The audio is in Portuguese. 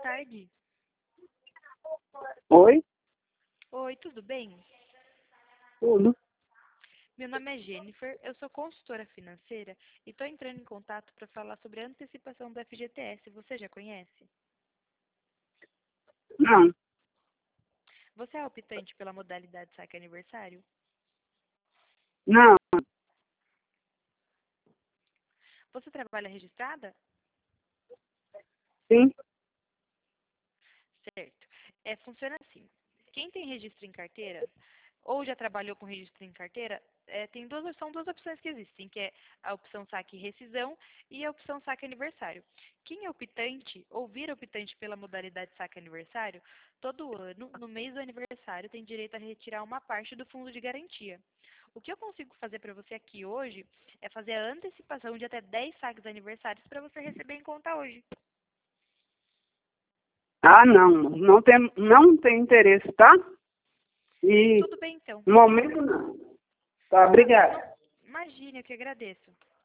tarde. Oi? Oi, tudo bem? Tudo. Meu nome é Jennifer, eu sou consultora financeira e estou entrando em contato para falar sobre a antecipação do FGTS. Você já conhece? Não. Você é optante pela modalidade saque aniversário? Não. Você trabalha registrada? Sim. Certo. Funciona assim. Quem tem registro em carteira ou já trabalhou com registro em carteira, são duas opções que existem, que é a opção saque e rescisão e a opção saque aniversário. Quem é optante ou vira optante pela modalidade saque aniversário, todo ano, no mês do aniversário, tem direito a retirar uma parte do fundo de garantia. O que eu consigo fazer para você aqui hoje é fazer a antecipação de até 10 saques aniversários para você receber em conta hoje. Ah, não. Não tem interesse, tá? E Tudo bem, então. no momento não. Tá, obrigada. Imagine, eu que agradeço.